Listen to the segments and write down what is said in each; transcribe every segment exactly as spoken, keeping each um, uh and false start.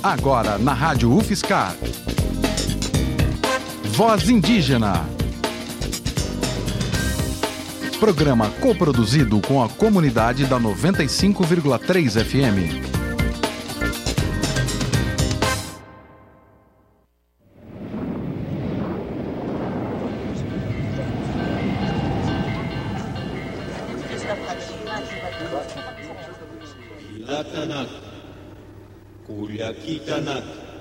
Agora na Rádio UFSCar. Voz Indígena. Programa coproduzido com a comunidade da noventa e cinco vírgula três F M. Ilatanak, Kulyakitanak,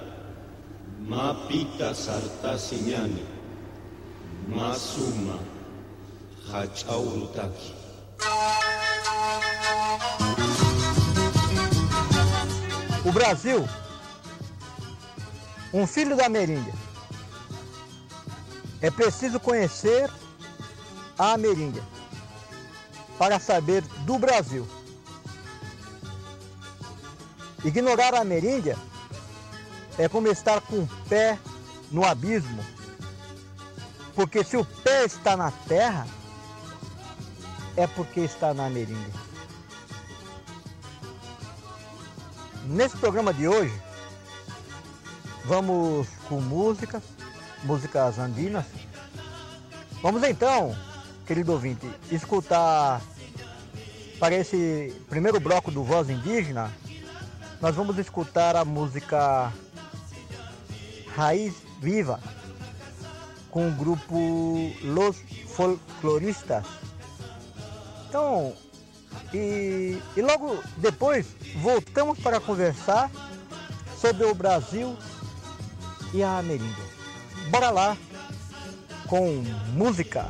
Mapita Sartasinyani, Masuma, Hachaurutaki. O Brasil, um filho da Ameríndia. É preciso conhecer a Ameríndia para saber do Brasil. Ignorar a Ameríndia é como estar com o pé no abismo, porque se o pé está na terra, é porque está na Ameríndia. Nesse programa de hoje, vamos com músicas, músicas andinas. Vamos então, querido ouvinte, escutar para esse primeiro bloco do Voz Indígena. Nós vamos escutar a música Raiz Viva, com o grupo Los Folcloristas. Então, e, e logo depois voltamos para conversar sobre o Brasil e a Ameríndia. Bora lá com música.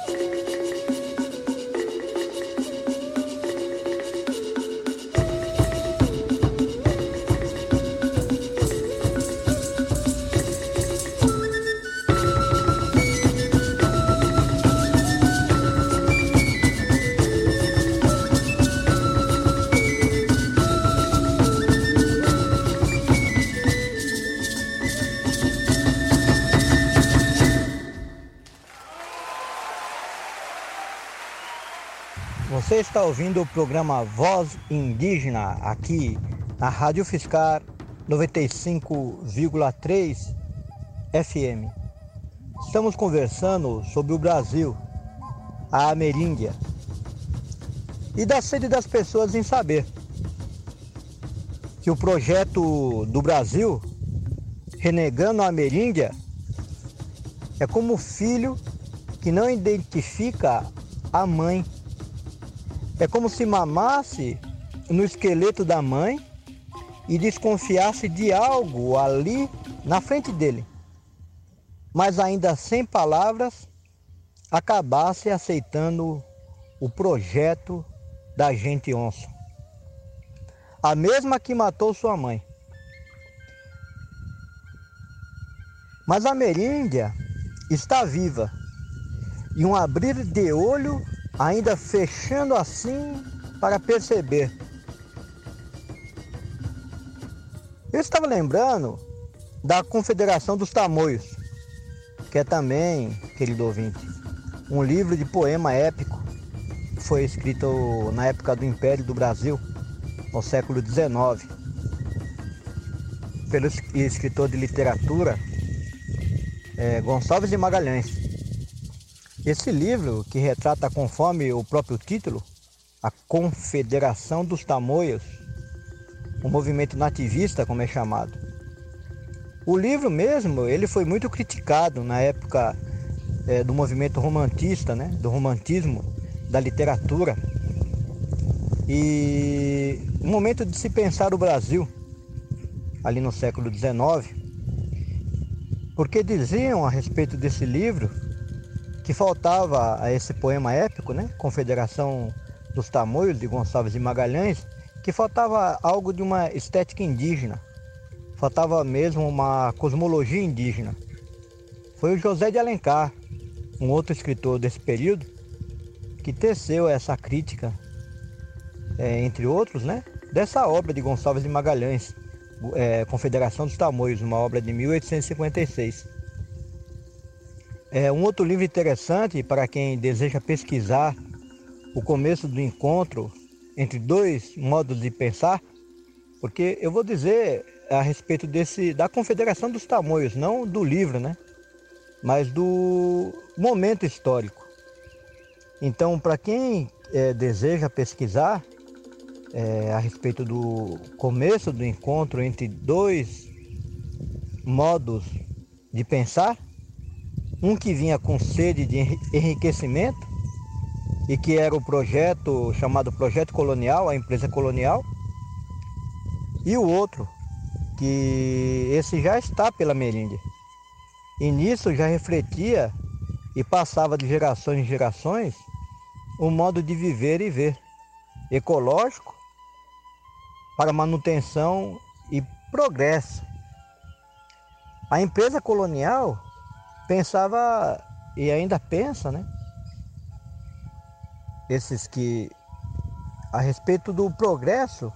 Você está ouvindo o programa Voz Indígena aqui na Rádio Fiscar noventa e cinco vírgula três F M. Estamos conversando sobre o Brasil, a ameríndia, e da sede das pessoas em saber que o projeto do Brasil, renegando a ameríndia, é como o filho que não identifica a mãe. É como se mamasse no esqueleto da mãe e desconfiasse de algo ali na frente dele, mas ainda sem palavras, acabasse aceitando o projeto da gente onça, a mesma que matou sua mãe. Mas a ameríndia está viva e um abrir de olho ainda fechando assim para perceber. Eu estava lembrando da Confederação dos Tamoios, que é também, querido ouvinte, um livro de poema épico que foi escrito na época do Império do Brasil, no século dezenove, pelo escritor de literatura é, Gonçalves de Magalhães. Esse livro, que retrata, conforme o próprio título, a Confederação dos Tamoios, um movimento nativista, como é chamado. O livro mesmo, ele foi muito criticado na época é, do movimento romantista, né? Do romantismo, da literatura. E no momento de se pensar o Brasil, ali no século dezenove, porque diziam a respeito desse livro que faltava a esse poema épico, né? Confederação dos Tamoios, de Gonçalves de Magalhães, que faltava algo de uma estética indígena, faltava mesmo uma cosmologia indígena. Foi o José de Alencar, um outro escritor desse período, que teceu essa crítica, é, entre outros, né? Dessa obra de Gonçalves de Magalhães, é, Confederação dos Tamoios, uma obra de mil oitocentos e cinquenta e seis. É um outro livro interessante para quem deseja pesquisar o começo do encontro entre dois modos de pensar, porque eu vou dizer a respeito desse, da Confederação dos Tamoios, não do livro, né? Mas do momento histórico. Então, para quem é, deseja pesquisar é, a respeito do começo do encontro entre dois modos de pensar, um que vinha com sede de enriquecimento e que era o projeto chamado Projeto Colonial, a empresa colonial, e o outro, que esse já está pela ameríndia. E nisso já refletia e passava de gerações em gerações um modo de viver e ver, ecológico, para manutenção e progresso. A empresa colonial pensava, e ainda pensa, né? Esses que, a respeito do progresso,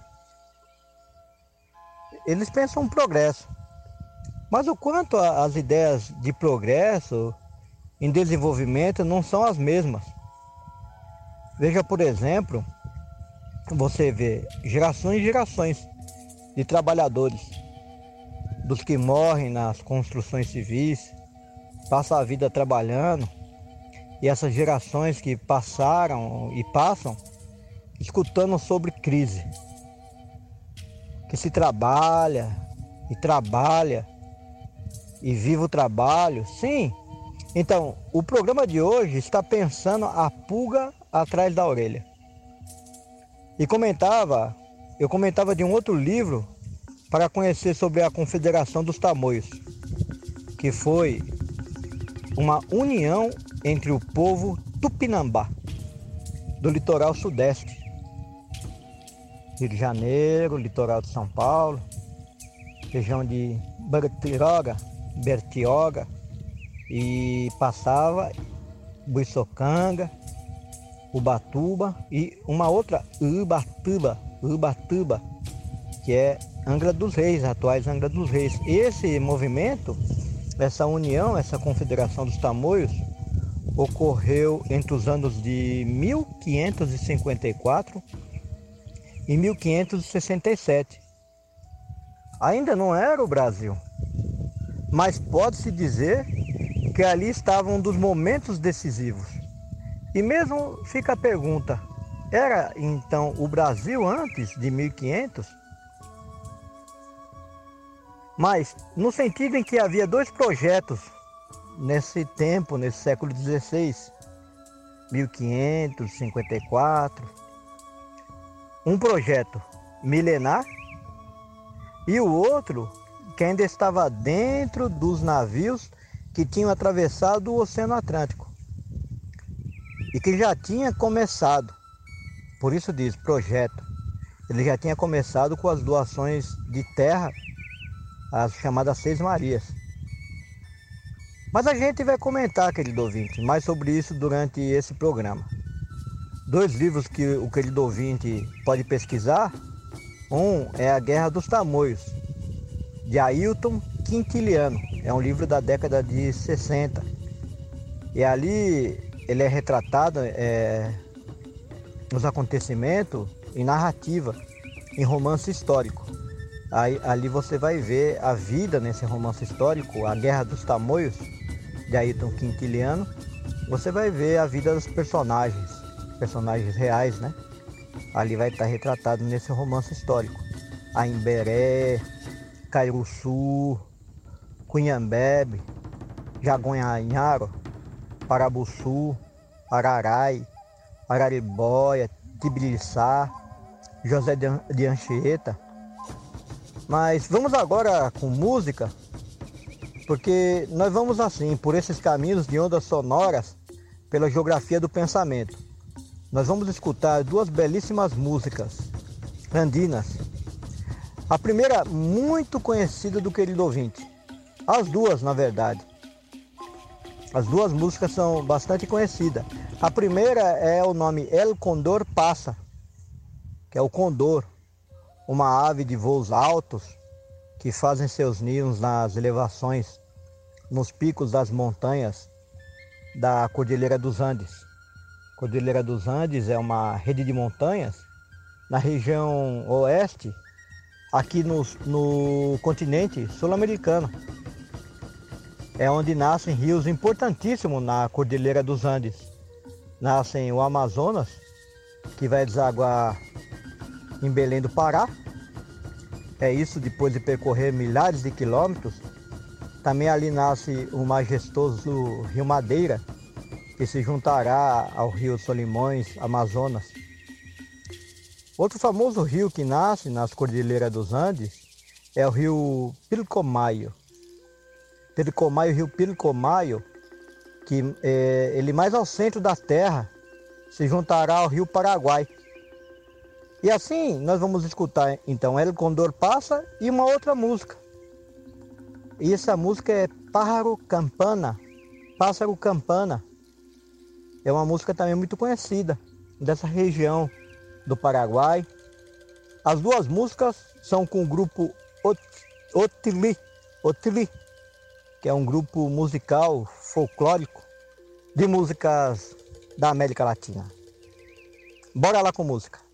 eles pensam um progresso. Mas o quanto as ideias de progresso em desenvolvimento não são as mesmas. Veja, por exemplo, você vê gerações e gerações de trabalhadores, dos que morrem nas construções civis, passam a vida trabalhando, e essas gerações que passaram e passam escutando sobre crise, que se trabalha e trabalha e vive o trabalho. Sim, então o programa de hoje está pensando a pulga atrás da orelha. E comentava, eu comentava de um outro livro para conhecer sobre a Confederação dos Tamoios, que foi uma união entre o povo Tupinambá, do litoral sudeste. Rio de Janeiro, litoral de São Paulo, região de Bertioga, Bertioga, e passava Buiçocanga, Ubatuba e uma outra Ubatuba, Ubatuba, que é Angra dos Reis, atuais Angra dos Reis. Esse movimento, essa união, essa confederação dos tamoios, ocorreu entre os anos de mil quinhentos e cinquenta e quatro e mil quinhentos e sessenta e sete. Ainda não era o Brasil, mas pode-se dizer que ali estava um dos momentos decisivos. E mesmo fica a pergunta, era então o Brasil antes de mil e quinhentos? Mas no sentido em que havia dois projetos nesse tempo, nesse século dezesseis, mil quinhentos e cinquenta e quatro, um projeto milenar e o outro que ainda estava dentro dos navios que tinham atravessado o Oceano Atlântico e que já tinha começado, por isso diz projeto, ele já tinha começado com as doações de terra, as chamadas Seis Marias. Mas a gente vai comentar, querido ouvinte, mais sobre isso durante esse programa. Dois livros que o querido ouvinte pode pesquisar. Um é A Guerra dos Tamoios, de Ailton Quintiliano. É um livro da década de sessenta. E ali ele é retratado é, os acontecimentos em narrativa, em romance histórico. Aí, ali você vai ver a vida nesse romance histórico, A Guerra dos Tamoios, de Ailton Quintiliano. Você vai ver a vida dos personagens, personagens reais, né? Ali vai estar retratado nesse romance histórico. A Imberé, Cairuçu, Cunhambebe, Jagonhanharo, Parabuçu, Ararai, Araribóia, Tibiriçá, José de Anchieta. Mas vamos agora com música, porque nós vamos assim, por esses caminhos de ondas sonoras, pela geografia do pensamento. Nós vamos escutar duas belíssimas músicas andinas. A primeira, muito conhecida do querido ouvinte. As duas, na verdade. As duas músicas são bastante conhecidas. A primeira é o nome El Condor Passa, que é o condor, uma ave de voos altos que fazem seus ninhos nas elevações, nos picos das montanhas da Cordilheira dos Andes. Cordilheira dos Andes é uma rede de montanhas na região oeste, aqui no, no continente sul-americano. É onde nascem rios importantíssimos na Cordilheira dos Andes. Nascem o Amazonas, que vai desaguar em Belém do Pará. É isso depois de percorrer milhares de quilômetros. Também ali nasce o majestoso Rio Madeira, que se juntará ao rio Solimões, Amazonas. Outro famoso rio que nasce nas Cordilheiras dos Andes é o rio Pilcomayo. Pilcomayo, rio Pilcomayo, que é, ele mais ao centro da terra, se juntará ao rio Paraguai. E assim nós vamos escutar então El Condor Passa e uma outra música. E essa música é Pájaro Campana, Pássaro Campana. É uma música também muito conhecida dessa região do Paraguai. As duas músicas são com o grupo Otili, Otili, que é um grupo musical folclórico de músicas da América Latina. Bora lá com música.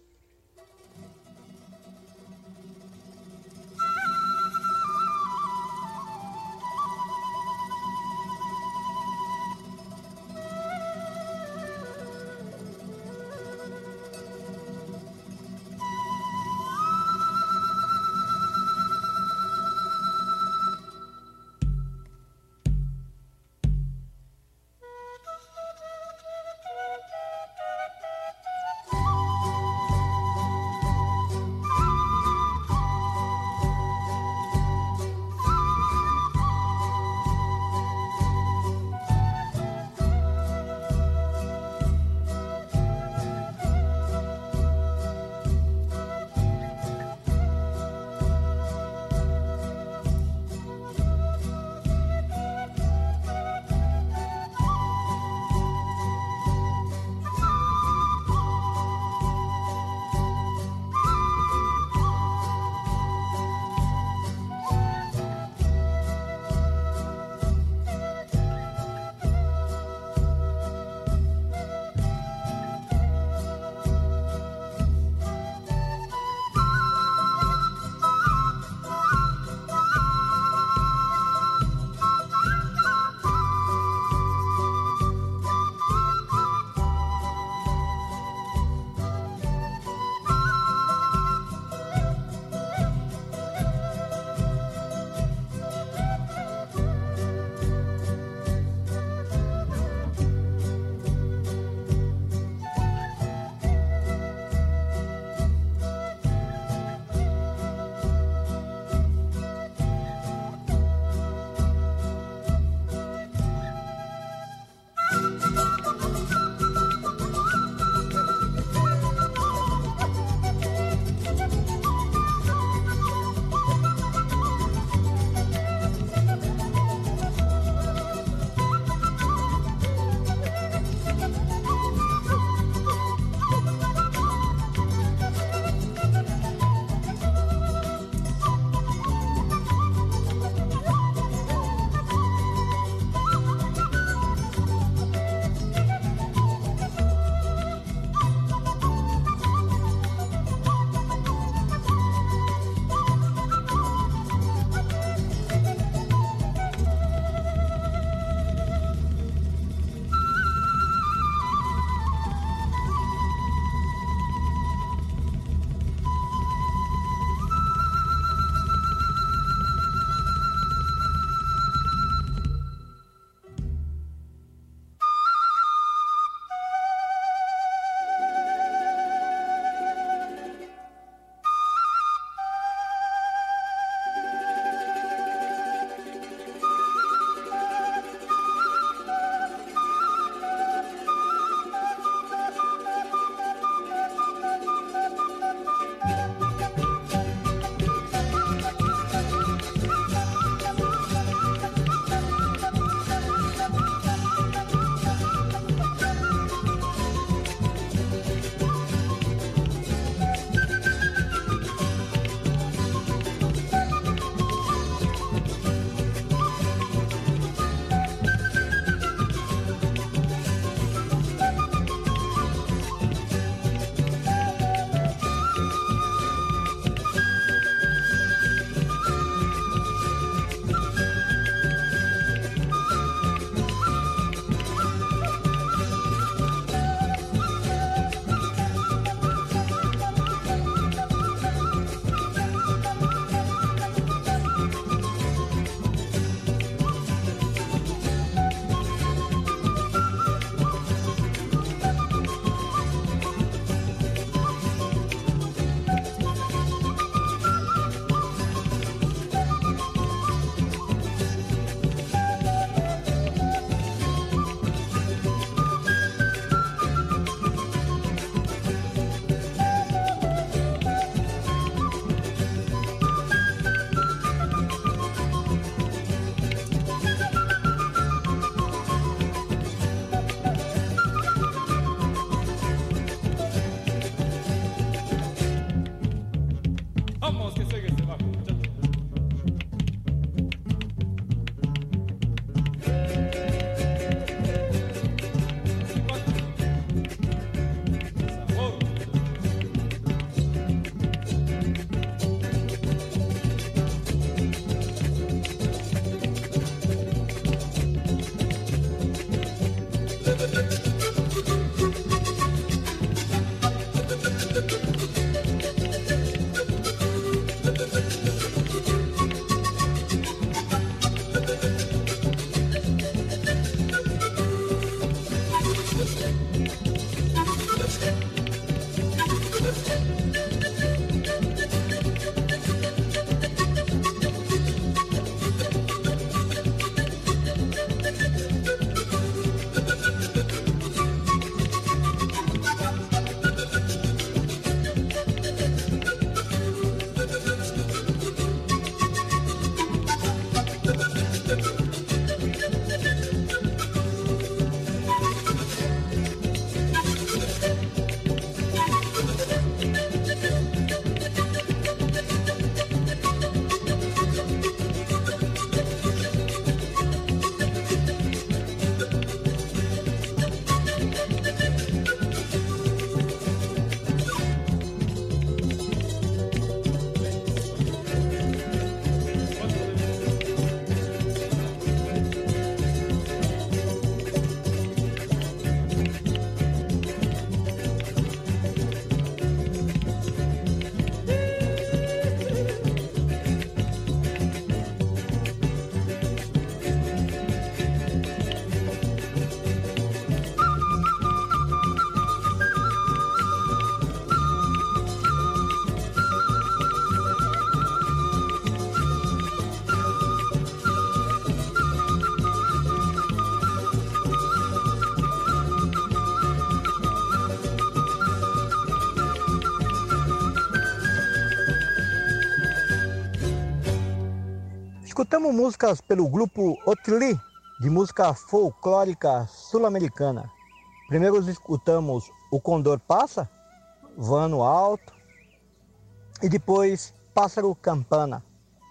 Escutamos músicas pelo grupo Otli, de música folclórica sul-americana. Primeiro escutamos O Condor Passa, Vano Alto, e depois Pássaro Campana.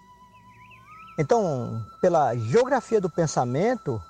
Então, pela geografia do pensamento,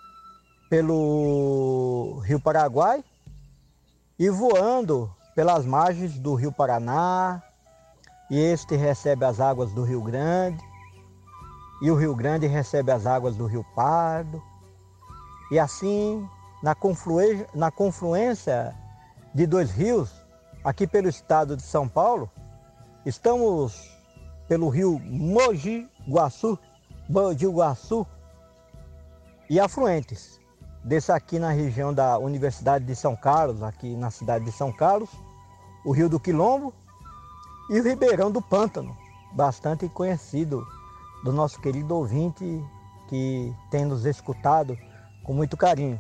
pelo Rio Paraguai e voando pelas margens do Rio Paraná, e este recebe as águas do Rio Grande, e o Rio Grande recebe as águas do Rio Pardo, e assim, na confluência, na confluência de dois rios, aqui pelo estado de São Paulo, estamos pelo rio Mogi Guaçu, Mogi Guaçu, e afluentes, desse aqui na região da Universidade de São Carlos, aqui na cidade de São Carlos, o Rio do Quilombo e o Ribeirão do Pântano, bastante conhecido do nosso querido ouvinte que tem nos escutado com muito carinho.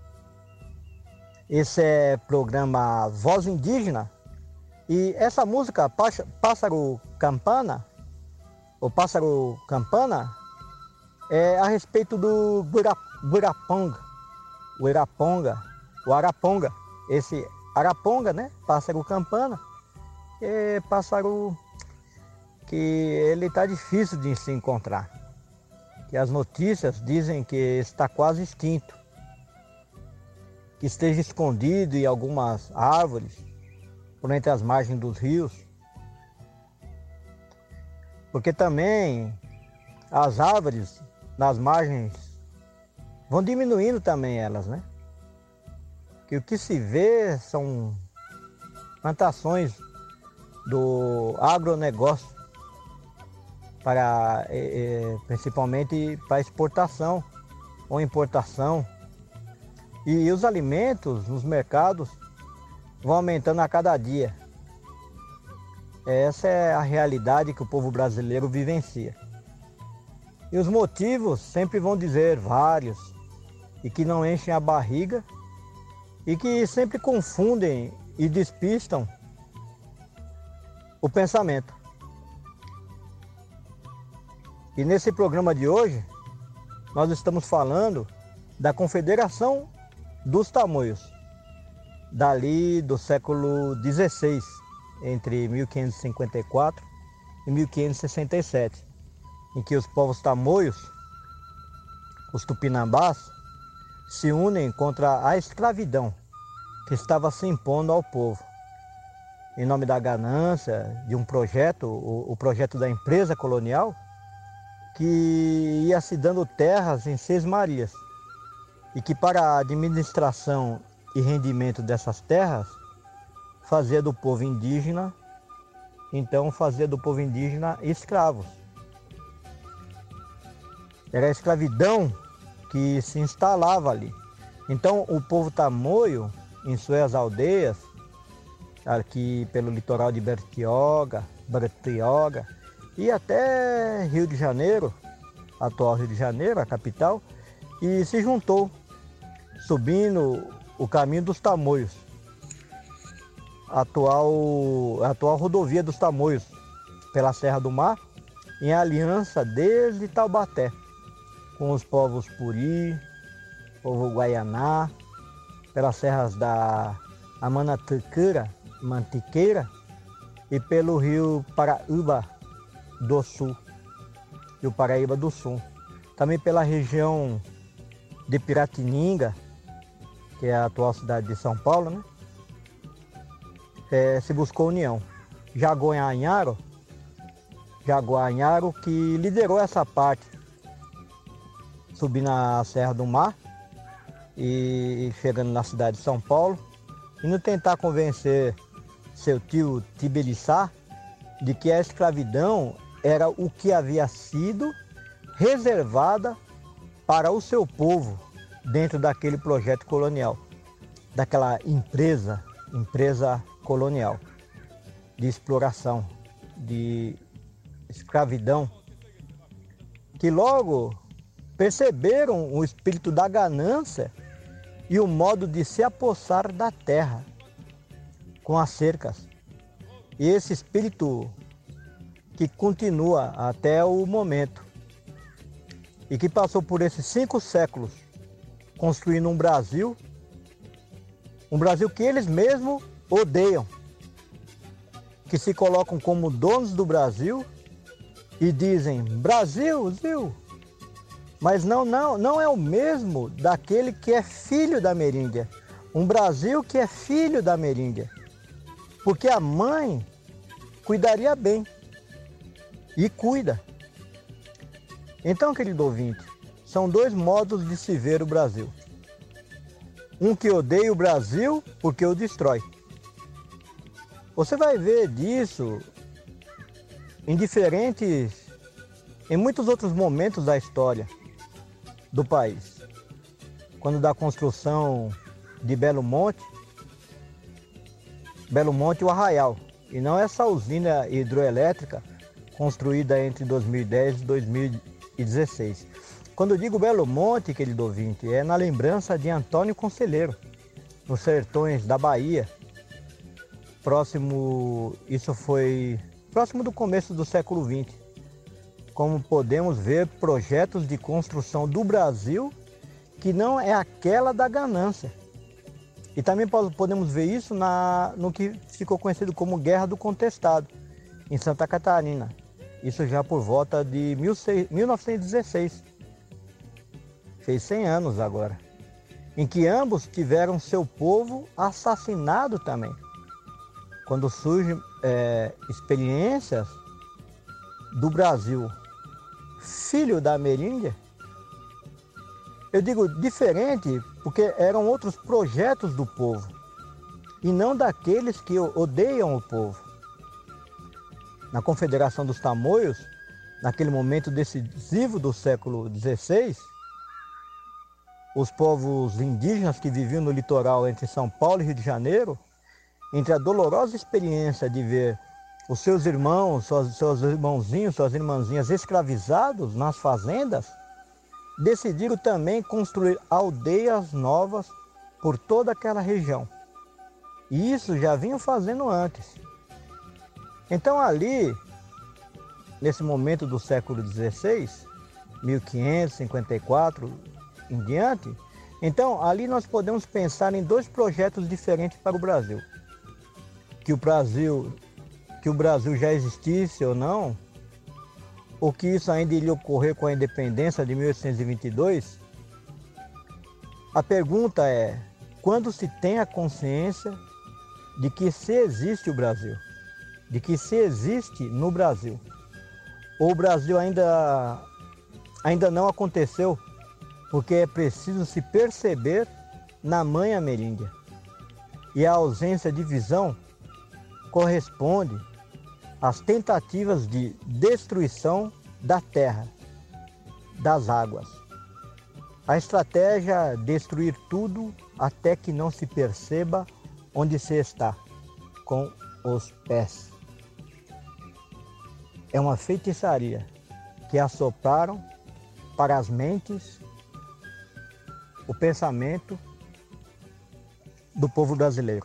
Esse é o programa Voz Indígena, e essa música Pássaro Campana, o Pássaro Campana, é a respeito do Buraponga, o Iraponga, o Araponga. Esse Araponga, né, Pássaro Campana, é pássaro que ele está difícil de se encontrar. Que as notícias dizem que está quase extinto, que esteja escondido em algumas árvores, por entre as margens dos rios. Porque também as árvores nas margens vão diminuindo também elas, né? Que o que se vê são plantações do agronegócio, para, eh, principalmente para exportação ou importação. E os alimentos nos mercados vão aumentando a cada dia. Essa é a realidade que o povo brasileiro vivencia. E os motivos sempre vão dizer vários, e que não enchem a barriga, e que sempre confundem e despistam o pensamento. E nesse programa de hoje, nós estamos falando da Confederação dos Tamoios, dali do século dezesseis, entre mil quinhentos e cinquenta e quatro e mil quinhentos e sessenta e sete, em que os povos tamoios, os tupinambás, se unem contra a escravidão que estava se impondo ao povo, em nome da ganância de um projeto, o, o projeto da empresa colonial, que ia se dando terras em Seis Marias, e que para a administração e rendimento dessas terras, fazia do povo indígena, então fazia do povo indígena escravos. Era a escravidão que se instalava ali. Então o povo tamoio, em suas aldeias, aqui pelo litoral de Bertioga, Bertioga e até Rio de Janeiro, atual Rio de Janeiro, a capital, e se juntou, subindo o caminho dos Tamoios, atual, atual rodovia dos Tamoios, pela Serra do Mar, em aliança desde Taubaté, com os povos Puri, povo Guaianá, pelas serras da Amanatiqueira, Mantiqueira e pelo rio Paraíba do Sul, Rio Paraíba do Sul. Também pela região de Piratininga, que é a atual cidade de São Paulo, né? É, se buscou união. Jaguanharo, Jaguanharo que liderou essa parte, subindo a Serra do Mar e chegando na cidade de São Paulo, indo tentar convencer seu tio Tibiriçá de que a escravidão era o que havia sido reservada para o seu povo dentro daquele projeto colonial, daquela empresa, empresa colonial de exploração, de escravidão, que logo perceberam o espírito da ganância e o modo de se apossar da terra com as cercas. E esse espírito que continua até o momento e que passou por esses cinco séculos construindo um Brasil, um Brasil que eles mesmos odeiam, que se colocam como donos do Brasil e dizem Brasil, Zil. Mas não, não, não é o mesmo daquele que é filho da Ameríndia. Um Brasil que é filho da Ameríndia. Porque a mãe cuidaria bem. E cuida. Então, querido ouvinte, são dois modos de se ver o Brasil. Um que odeia o Brasil porque o destrói. Você vai ver disso em diferentes, em muitos outros momentos da história do país. Quando da construção de Belo Monte, Belo Monte e o Arraial, e não essa usina hidroelétrica construída entre dois mil e dez e dois mil e dezesseis. Quando eu digo Belo Monte, querido ouvinte, é na lembrança de Antônio Conselheiro, nos sertões da Bahia, próximo, isso foi próximo do começo do século vinte. Como podemos ver, projetos de construção do Brasil que não é aquela da ganância. E também podemos ver isso na, no que ficou conhecido como Guerra do Contestado, em Santa Catarina. Isso já por volta de mil novecentos e dezesseis. Fez cem anos agora. Em que ambos tiveram seu povo assassinado também. Quando surgem é, experiências do Brasil, filho da Ameríndia, eu digo diferente porque eram outros projetos do povo e não daqueles que odeiam o povo. Na Confederação dos Tamoios, naquele momento decisivo do século dezesseis, os povos indígenas que viviam no litoral entre São Paulo e Rio de Janeiro, entre a dolorosa experiência de ver os seus irmãos, seus, seus irmãozinhos, suas irmãzinhas escravizados nas fazendas, decidiram também construir aldeias novas por toda aquela região. E isso já vinham fazendo antes. Então ali, nesse momento do século dezesseis, mil quinhentos e cinquenta e quatro em diante, então ali nós podemos pensar em dois projetos diferentes para o Brasil. Que o Brasil, que o Brasil já existisse ou não, ou que isso ainda iria ocorrer com a independência de mil oitocentos e vinte e dois, a pergunta é, quando se tem a consciência de que se existe o Brasil, de que se existe no Brasil, ou o Brasil ainda, ainda não aconteceu, porque é preciso se perceber na mãe ameríndia. E a ausência de visão corresponde às tentativas de destruição da terra, das águas. A estratégia é destruir tudo até que não se perceba onde se está, com os pés. É uma feitiçaria que assopraram para as mentes o pensamento do povo brasileiro.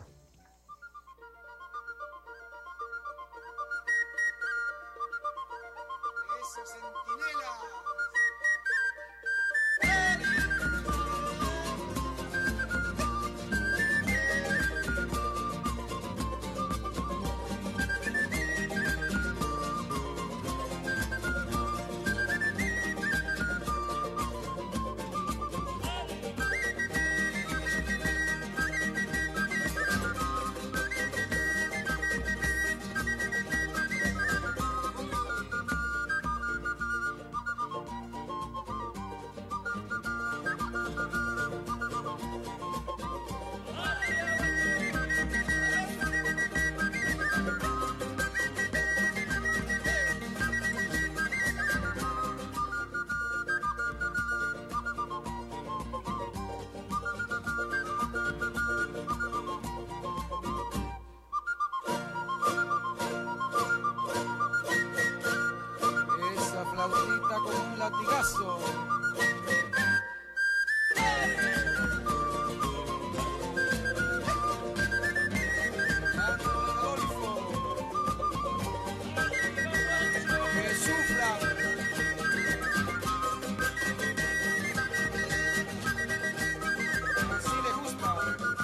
flautita con un latigazo. Que sufra. Así le gusta.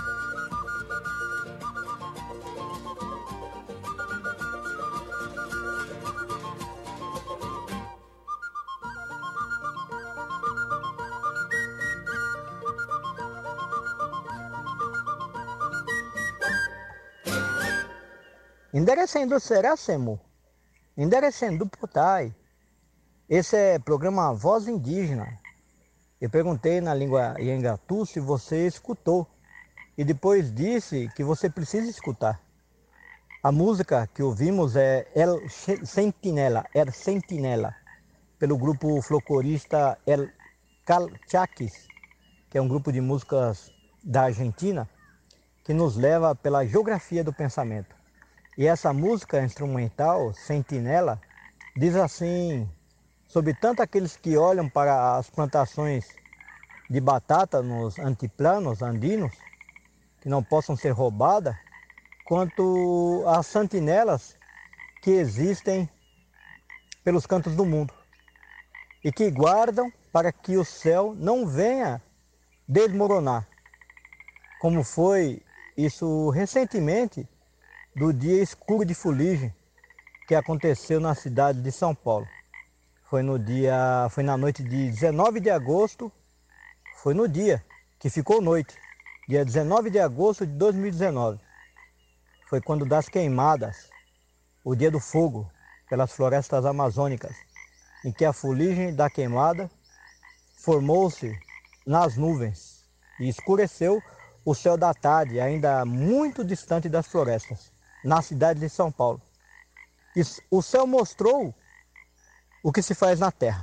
Enderecendo Seracemo, enderecendo Potai. Esse é programa Voz Indígena. Eu perguntei na língua Iengatu se você escutou e depois disse que você precisa escutar. A música que ouvimos é El Sentinela, El Sentinela, pelo grupo folclorista El Calchaquis, que é um grupo de músicas da Argentina que nos leva pela geografia do pensamento. E essa música instrumental, Sentinela, diz assim, sobre tanto aqueles que olham para as plantações de batata nos antiplanos andinos, que não possam ser roubadas, quanto as sentinelas que existem pelos cantos do mundo e que guardam para que o céu não venha desmoronar, como foi isso recentemente, do dia escuro de fuligem que aconteceu na cidade de São Paulo. Foi no dia, foi na noite de dezenove de agosto, foi no dia que ficou noite, dia dezenove de agosto de dois mil e dezenove. Foi quando das queimadas, o dia do fogo pelas florestas amazônicas, em que a fuligem da queimada formou-se nas nuvens e escureceu o céu da tarde, ainda muito distante das florestas, na cidade de São Paulo. E o céu mostrou o que se faz na terra.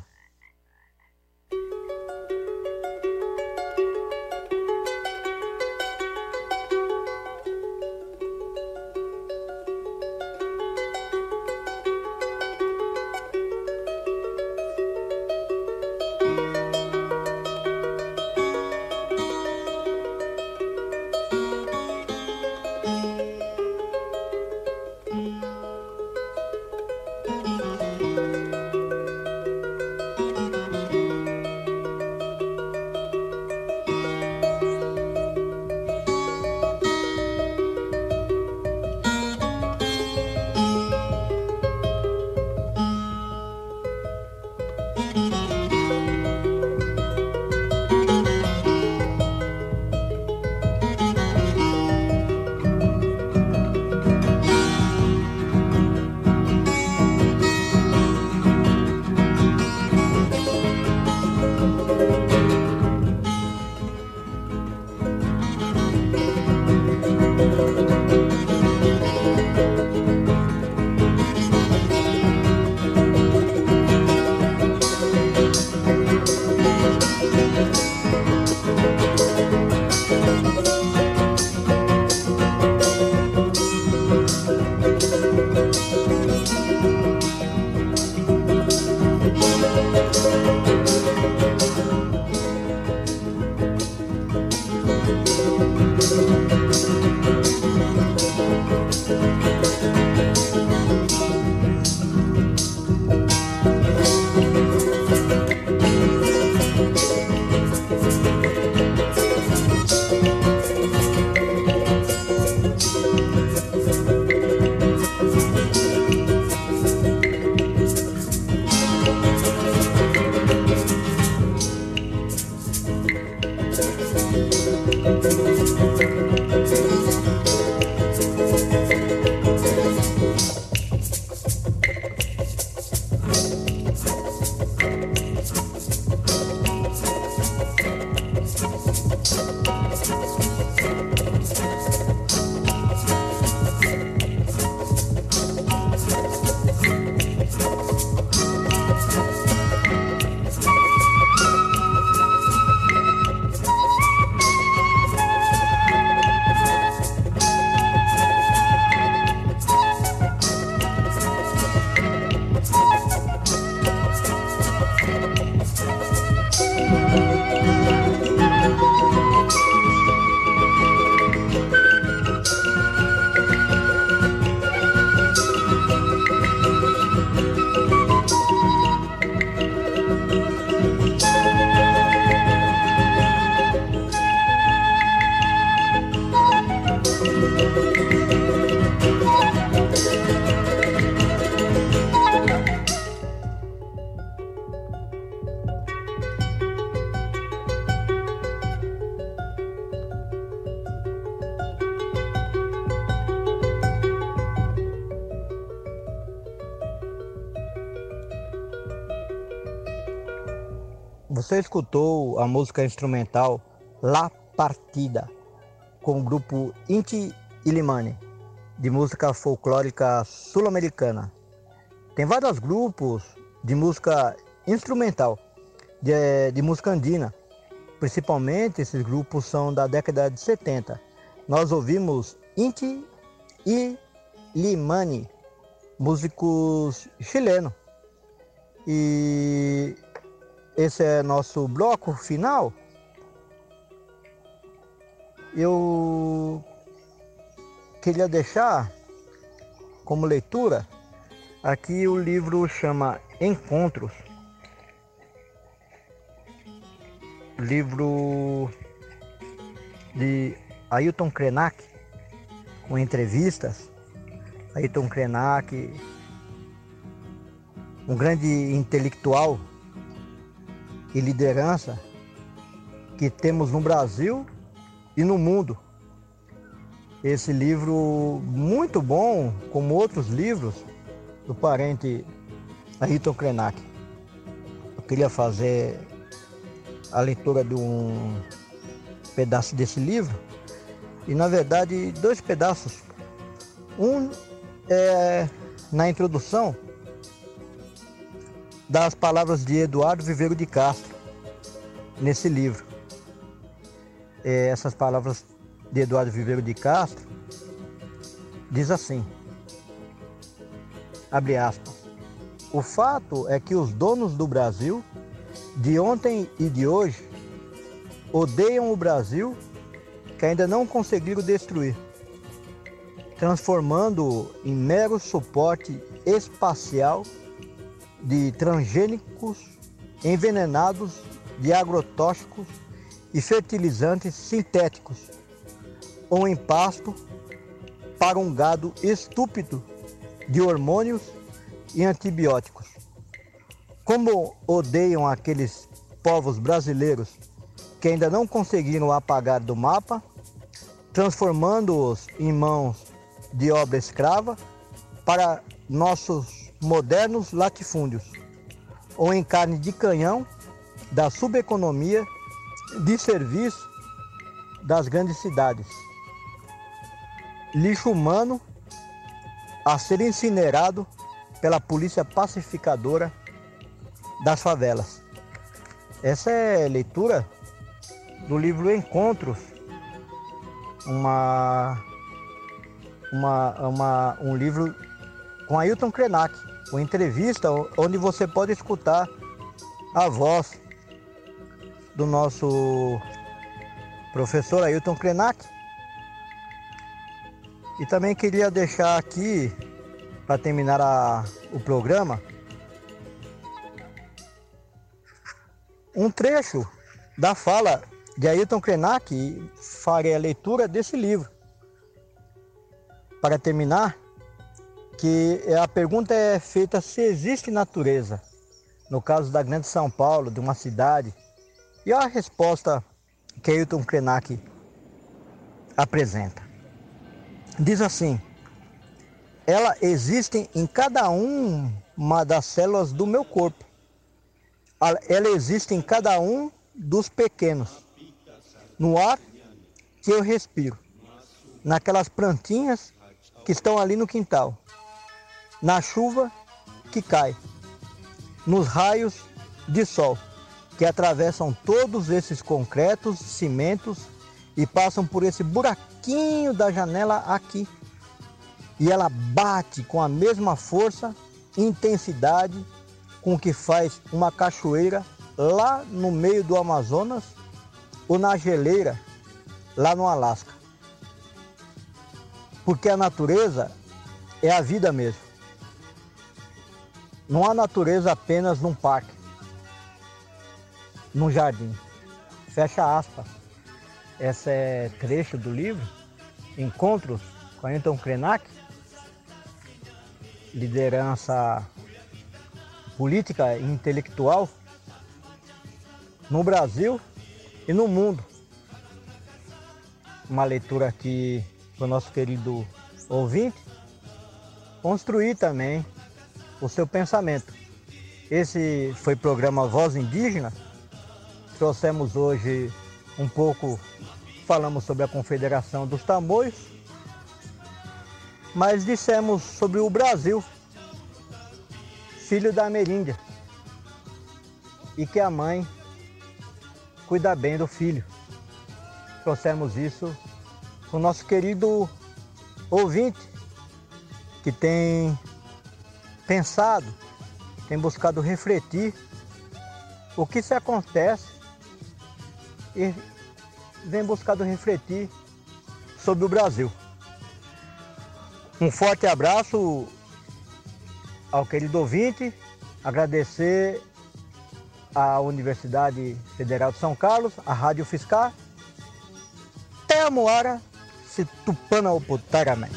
Você escutou a música instrumental La Partida, com o grupo Inti Illimani, de música folclórica sul-americana. Tem vários grupos de música instrumental, de, de música andina. Principalmente esses grupos são da década de setenta. Nós ouvimos Inti Illimani, músicos chilenos. E esse é nosso bloco final. Eu queria deixar como leitura aqui o livro chama Encontros. Livro de Ailton Krenak, com entrevistas. Ailton Krenak, um grande intelectual e liderança que temos no Brasil e no mundo. Esse livro muito bom, como outros livros do parente Ailton Krenak. Eu queria fazer a leitura de um pedaço desse livro e, na verdade, dois pedaços. Um é na introdução das palavras de Eduardo Viveiro de Castro nesse livro. É, essas palavras de Eduardo Viveiro de Castro diz assim, abre aspas: o fato é que os donos do Brasil de ontem e de hoje odeiam o Brasil que ainda não conseguiram destruir, transformando-o em mero suporte espacial de transgênicos envenenados de agrotóxicos e fertilizantes sintéticos, ou em pasto para um gado estúpido de hormônios e antibióticos. Como odeiam aqueles povos brasileiros que ainda não conseguiram apagar do mapa, transformando-os em mãos de obra escrava para nossos modernos latifúndios, ou em carne de canhão da subeconomia de serviço das grandes cidades. Lixo humano a ser incinerado pela polícia pacificadora das favelas. Essa é a leitura do livro Encontros, uma, uma, uma, um livro com Ailton Krenak, uma entrevista onde você pode escutar a voz do nosso professor Ailton Krenak. E também queria deixar aqui, para terminar a, o programa, um trecho da fala de Ailton Krenak, e farei a leitura desse livro. Para terminar, que a pergunta é feita se existe natureza, no caso da Grande São Paulo, de uma cidade, e a resposta que Ailton Krenak apresenta. Diz assim: ela existe em cada uma das células do meu corpo. Ela existe em cada um dos pequenos, no ar que eu respiro, naquelas plantinhas que estão ali no quintal, na chuva que cai, nos raios de sol que atravessam todos esses concretos, cimentos e passam por esse buraquinho da janela aqui. E ela bate com a mesma força e intensidade com que faz uma cachoeira lá no meio do Amazonas ou na geleira lá no Alasca. Porque a natureza é a vida mesmo. Não há natureza apenas num parque, num jardim. Fecha aspas. Esse é trecho do livro encontros com Ailton Krenak, liderança política e intelectual no Brasil e no mundo. Uma leitura aqui para o nosso querido ouvinte construir também o seu pensamento. Esse foi o programa Voz Indígena. Trouxemos hoje um pouco, falamos sobre a Confederação dos Tamoios, mas dissemos sobre o Brasil, filho da Ameríndia, e que a mãe cuida bem do filho. Trouxemos isso para o nosso querido ouvinte, que tem pensado, tem buscado refletir o que se acontece e vem buscado refletir sobre o Brasil. Um forte abraço ao querido ouvinte, agradecer à Universidade Federal de São Carlos, à Rádio Fiscar, até a Moara, se tupana o putaramé.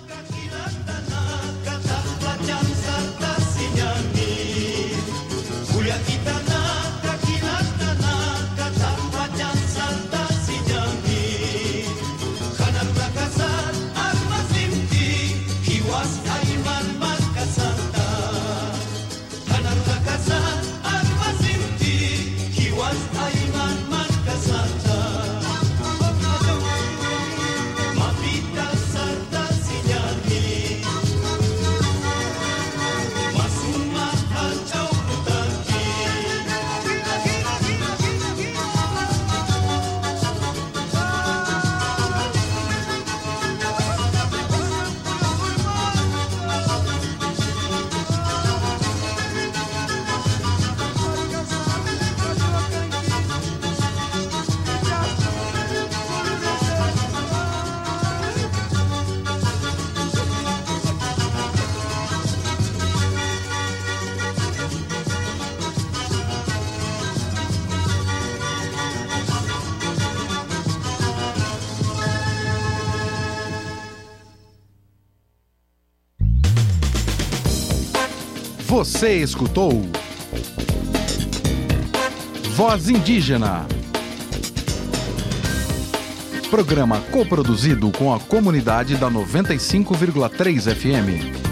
Você escutou Voz Indígena, programa coproduzido com a comunidade da noventa e cinco vírgula três F M.